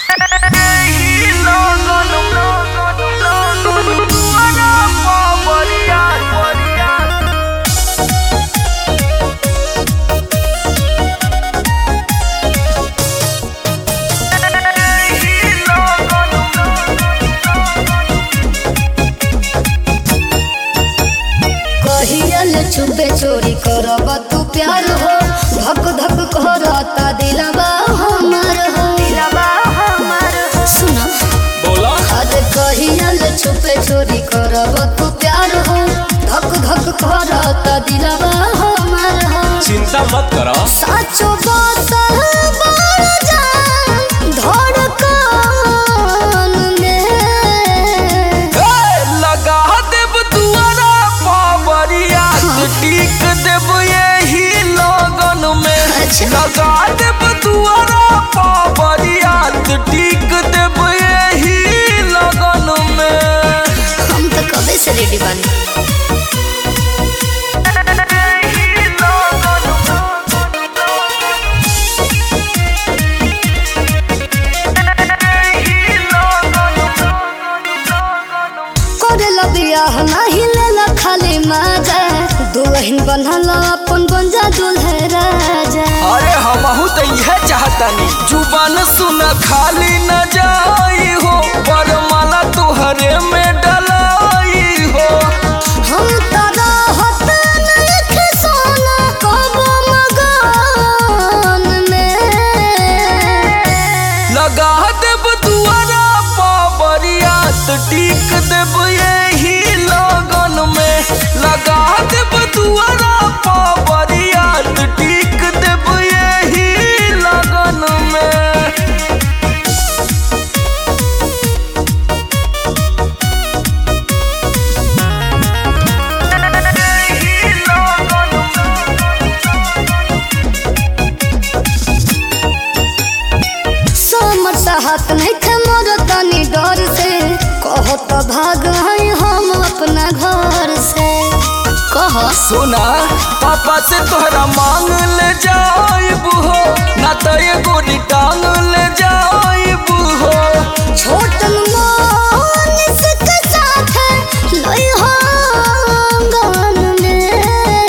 छुपे चोरी करब तू प्यार हो, धक धक करता दिलवा हमार हो। सुना बोला अरे कहियल छुपे चोरी करब तू प्यार हो, धक धक करता दिलवा हमार हो। चिंता मत करो साचो बात बार जान धड़कन में लगा देब दुआरा पावरिया टीक देब यही लगन में। अच्छा। लगा देब दुआरा पावरिया टीक देब यही लगन में। हम तो कबे से रेडी बानी। बियाह नहीं लेला खाली मजा, दुल्हन बनला अपन बंजा दुल्हे राजा। अरे हमहू तो यह चाहतानी, जुबान सुन खाली न जाई हो, वरमाला तुहरे में डलाई हो। हम तारा हत नहीं सोना कब मगन में। लगा देब दुआरा पावरिया टीक देब यही लगन में। लगा देब दुआरा पावरिया टीक देब यही लगन में। हाथ नहीं थे मोर तनी डर से, कहो तो भाग हैं हम अपना घर से। कहो सुना पापा से तोहरा मांग ले जाइब हो, ना तो एगो टांग ले जाइब हो। छोटन मोनिस के साथ लई हो आंगन में।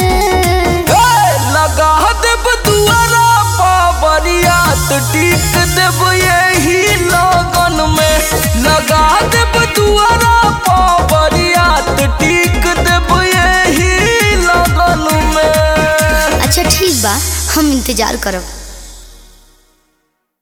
लगा देब दुआरा पावरिया टीक देब यही लगन में। लगा देब दुआरा पावरिया टीक देब यही लगन में। अच्छा ठीक बा, हम इंतजार करब।